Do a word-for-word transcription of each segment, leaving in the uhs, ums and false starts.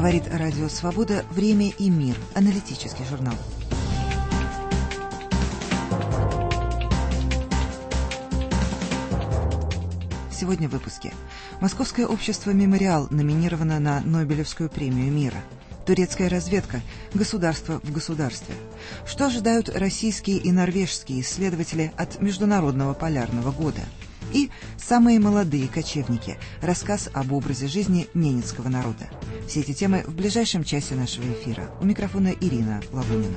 Говорит Радио Свобода «Время и мир». Аналитический журнал. Сегодня в выпуске. Московское общество «Мемориал» номинировано на Нобелевскую премию мира. Турецкая разведка. Государство в государстве. Что ожидают российские и норвежские исследователи от Международного полярного года? И «Самые молодые кочевники» – рассказ об образе жизни ненецкого народа. Все эти темы в ближайшем часе нашего эфира. У микрофона Ирина Лавунина.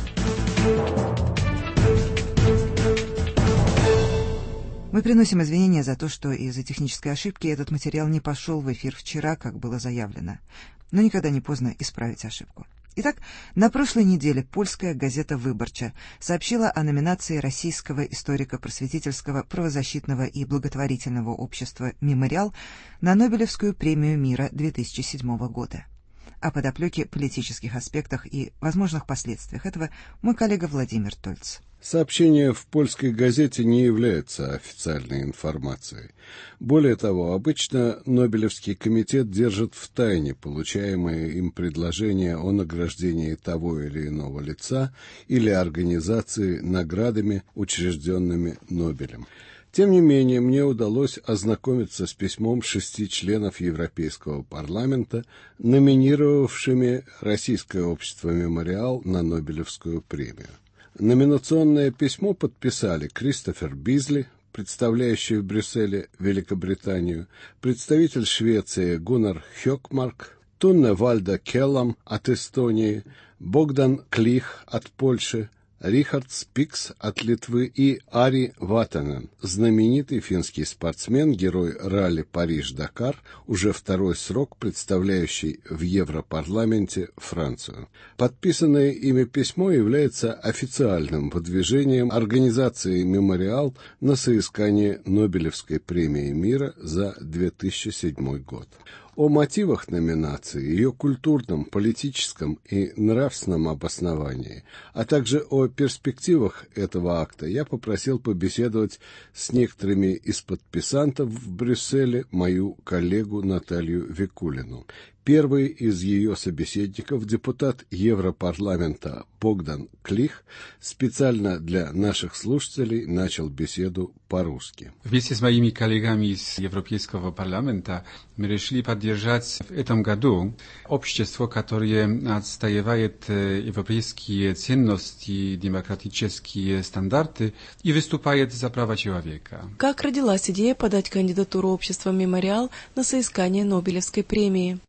Мы приносим извинения за то, что из-за технической ошибки этот материал не пошел в эфир вчера, как было заявлено. Но никогда не поздно исправить ошибку. Итак, на прошлой неделе польская газета «Выборча» сообщила о номинации Российского историко-просветительского правозащитного и благотворительного общества «Мемориал» на Нобелевскую премию мира две тысячи седьмого года. О подоплеке, политических аспектах и возможных последствиях этого мой коллега Владимир Тольц. Сообщение в польской газете не является официальной информацией. Более того, обычно Нобелевский комитет держит в тайне получаемые им предложения о награждении того или иного лица или организации наградами, учрежденными Нобелем. Тем не менее, мне удалось ознакомиться с письмом шести членов Европейского парламента, номинировавшими Российское общество «Мемориал» на Нобелевскую премию. Номинационное письмо подписали Кристофер Бизли, представляющий в Брюсселе Великобританию, представитель Швеции Гуннар Хёкмарк, Тунне Вальда Келлам от Эстонии, Богдан Клих от Польши, Рихард Спикс от Литвы и Ари Ватанен, знаменитый финский спортсмен, герой ралли Париж-Дакар, уже второй срок представляющий в Европарламенте Францию. Подписанное ими письмо является официальным выдвижением организации «Мемориал» на соискание Нобелевской премии мира за две тысячи седьмой год. О мотивах номинации, ее культурном, политическом и нравственном обосновании, а также о перспективах этого акта я попросил побеседовать с некоторыми из подписантов в Брюсселе мою коллегу Наталью Викулину. Первый из ее собеседников, депутат Европарламента Богдан Клих, специально для наших слушателей начал беседу по-русски. Вместе с моими коллегами из Европейского парламента мы решили поддержать в этом году общество, которое отстаивает европейские ценности, демократические стандарты и выступает за права человека. Как родилась идея подать кандидатуру общества «Мемориал» на соискание Нобелевской премии?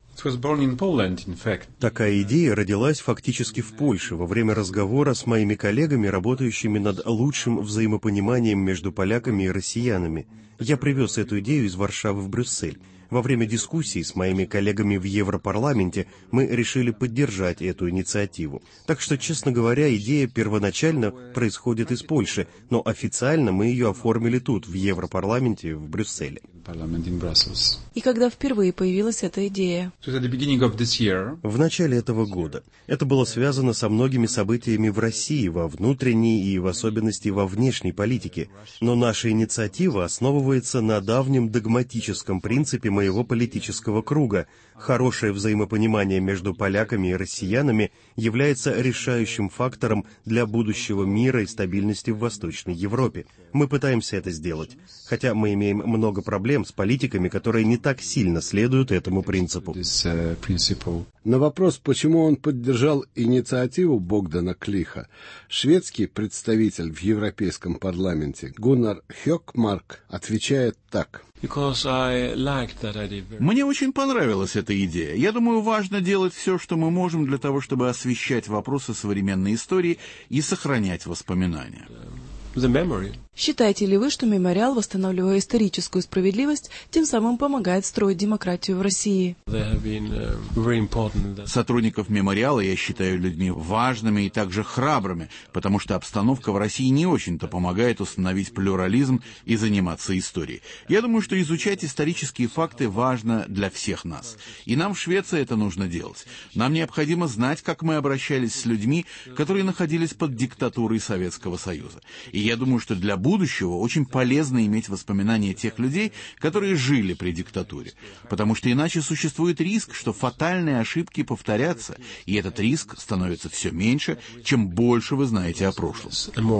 Такая идея родилась фактически в Польше во время разговора с моими коллегами, работающими над лучшим взаимопониманием между поляками и россиянами. Я привез эту идею из Варшавы в Брюссель. Во время дискуссий с моими коллегами в Европарламенте мы решили поддержать эту инициативу. Так что, честно говоря, идея первоначально происходит из Польши, но официально мы ее оформили тут, в Европарламенте, в Брюсселе. И когда впервые появилась эта идея? В начале этого года. Это было связано со многими событиями в России, во внутренней и в особенности во внешней политике. Но наша инициатива основывается на давнем догматическом принципе моего политического круга. Хорошее взаимопонимание между поляками и россиянами является решающим фактором для будущего мира и стабильности в Восточной Европе. Мы пытаемся это сделать, хотя мы имеем много проблем с политиками, которые не так сильно следуют этому принципу. На вопрос, почему он поддержал инициативу Богдана Клиха, шведский представитель в Европейском парламенте Гуннар Хёкмарк отвечает так. Мне очень понравилась эта идея. Я думаю, важно делать все, что мы можем для того, чтобы освещать вопросы современной истории и сохранять воспоминания. Считаете ли вы, что «Мемориал», восстанавливая историческую справедливость, тем самым помогает строить демократию в России? Сотрудников «Мемориала» я считаю людьми важными и также храбрыми, потому что обстановка в России не очень-то помогает установить плюрализм и заниматься историей. Я думаю, что изучать исторические факты важно для всех нас. И нам в Швеции это нужно делать. Нам необходимо знать, как мы обращались с людьми, которые находились под диктатурой Советского Союза. И я думаю, что для будущего очень полезно иметь воспоминания тех людей, которые жили при диктатуре, потому что иначе существует риск, что фатальные ошибки повторятся, и этот риск становится все меньше, чем больше вы знаете о прошлом.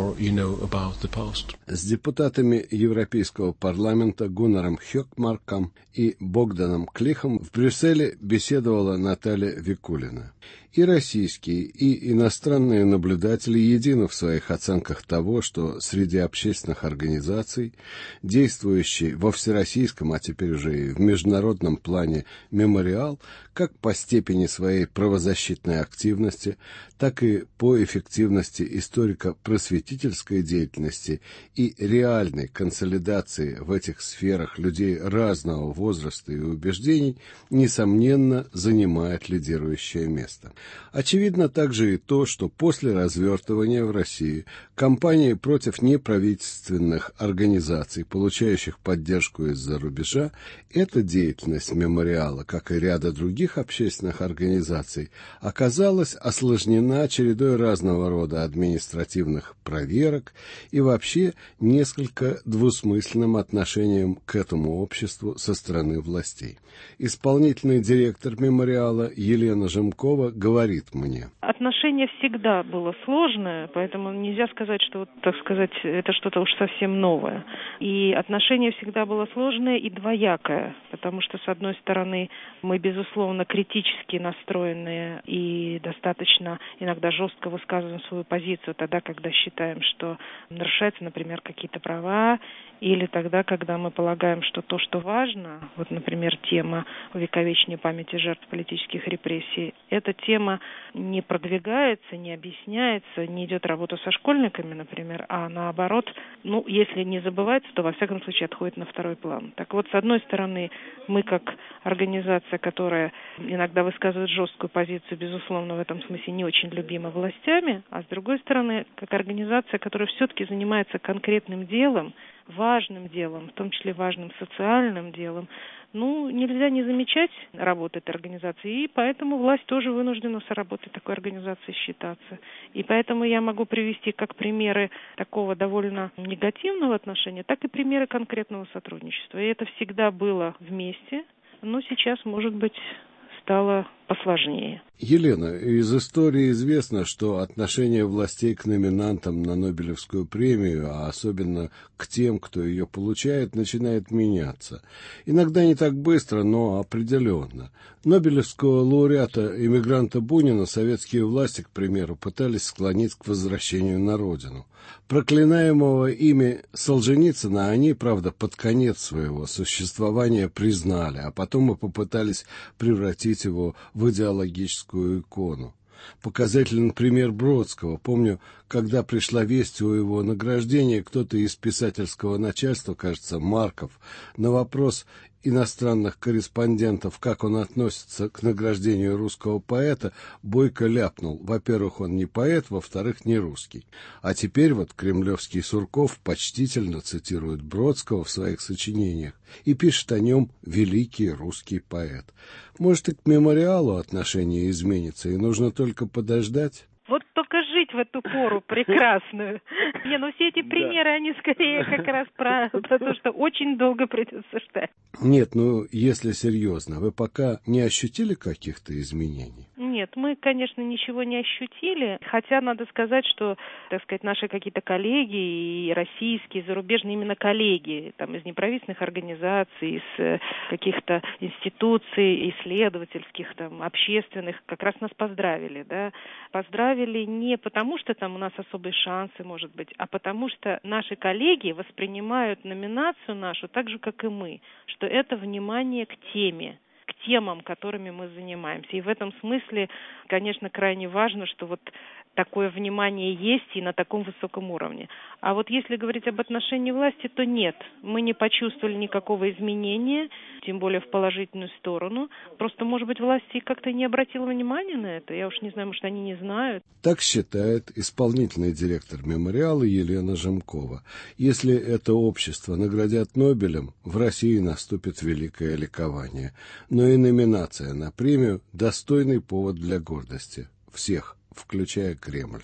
С депутатами Европейского парламента Гуннаром Хёкмарком и Богданом Клихом в Брюсселе беседовала Наталья Викулина. И российские, и иностранные наблюдатели едины в своих оценках того, что среди общественных организаций, действующий во всероссийском, а теперь уже и в международном плане «Мемориал», как по степени своей правозащитной активности, так и по эффективности историко-просветительской деятельности и реальной консолидации в этих сферах людей разного возраста и убеждений, несомненно, занимает лидирующее место. Очевидно также и то, что после развертывания в России кампании против неправительственных организаций, получающих поддержку из-за рубежа, эта деятельность мемориала, как и ряда других общественных организаций, оказалась осложнена чередой разного рода административных проверок и вообще несколько двусмысленным отношением к этому обществу со стороны властей. Исполнительный директор мемориала Елена Жемкова говорит мне. Отношение всегда было сложное, поэтому нельзя сказать, что, вот, так сказать, это что-то уж совсем новое. И отношение всегда было сложное и двоякое, потому что, с одной стороны, мы, безусловно, критически настроенные и достаточно иногда жестко высказываем свою позицию тогда, когда считаем, что нарушаются, например, какие-то права, или тогда, когда мы полагаем, что то, что важно, вот, например, тема увековечения памяти жертв политических репрессий, эта тема не продвигается, не объясняется, не идет работа со школьниками, например, а наоборот, ну, если не забывается, то, во всяком случае, отходит на второй план. Так вот, с одной стороны, мы, как организация, которая иногда высказывает жесткую позицию, безусловно, в этом смысле не очень любима властями, а с другой стороны, как организация, которая все-таки занимается конкретным делом, важным делом, в том числе важным социальным делом, ну, нельзя не замечать работу этой организации, и поэтому власть тоже вынуждена с работой такой организации считаться. И поэтому я могу привести как примеры такого довольно негативного отношения, так и примеры конкретного сотрудничества. И это всегда было вместе, но сейчас, может быть, стало посложнее. Елена, из истории известно, что отношение властей к номинантам на Нобелевскую премию, а особенно к тем, кто ее получает, начинает меняться. Иногда не так быстро, но определенно. Нобелевского лауреата эмигранта Бунина советские власти, к примеру, пытались склонить к возвращению на родину. Проклинаемого ими Солженицына они, правда, под конец своего существования признали, а потом и попытались превратить его в идеологическую икону. Показательный пример Бродского. Помню, когда пришла весть о его награждении, кто-то из писательского начальства, кажется, Марков, на вопрос иностранных корреспондентов, как он относится к награждению русского поэта, бойко ляпнул: во-первых, он не поэт, во-вторых, не русский. А теперь вот кремлевский Сурков почтительно цитирует Бродского в своих сочинениях и пишет о нем «великий русский поэт». Может, и к мемориалу отношение изменится, и нужно только подождать? Вот только жить в эту пору прекрасную. Не, ну все эти примеры, они скорее как раз про, про то, что очень долго придется ждать. Нет, ну, если серьезно, вы пока не ощутили каких-то изменений? Нет, мы, конечно, ничего не ощутили, хотя надо сказать, что, так сказать, наши какие-то коллеги, и российские, и зарубежные, именно коллеги, там, из неправительственных организаций, из каких-то институций, исследовательских, там, общественных, как раз нас поздравили, да, поздравили не потому, что там у нас особые шансы, может быть, а потому что наши коллеги воспринимают номинацию нашу так же, как и мы, что это внимание к теме, к темам, которыми мы занимаемся. И в этом смысле, конечно, крайне важно, что вот такое внимание есть и на таком высоком уровне. А вот если говорить об отношении власти, то нет, мы не почувствовали никакого изменения, тем более в положительную сторону. Просто, может быть, власти как-то не обратила внимания на это. Я уж не знаю, может, они не знают. Так считает исполнительный директор мемориала Елена Жемкова. Если это общество наградят Нобелем, в России наступит великое ликование. Но и номинация на премию – достойный повод для гордости. Всех, включая Кремль.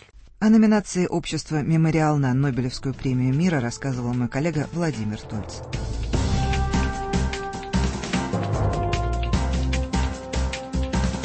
О номинации общества «Мемориал» на Нобелевскую премию мира рассказывал мой коллега Владимир Тольц.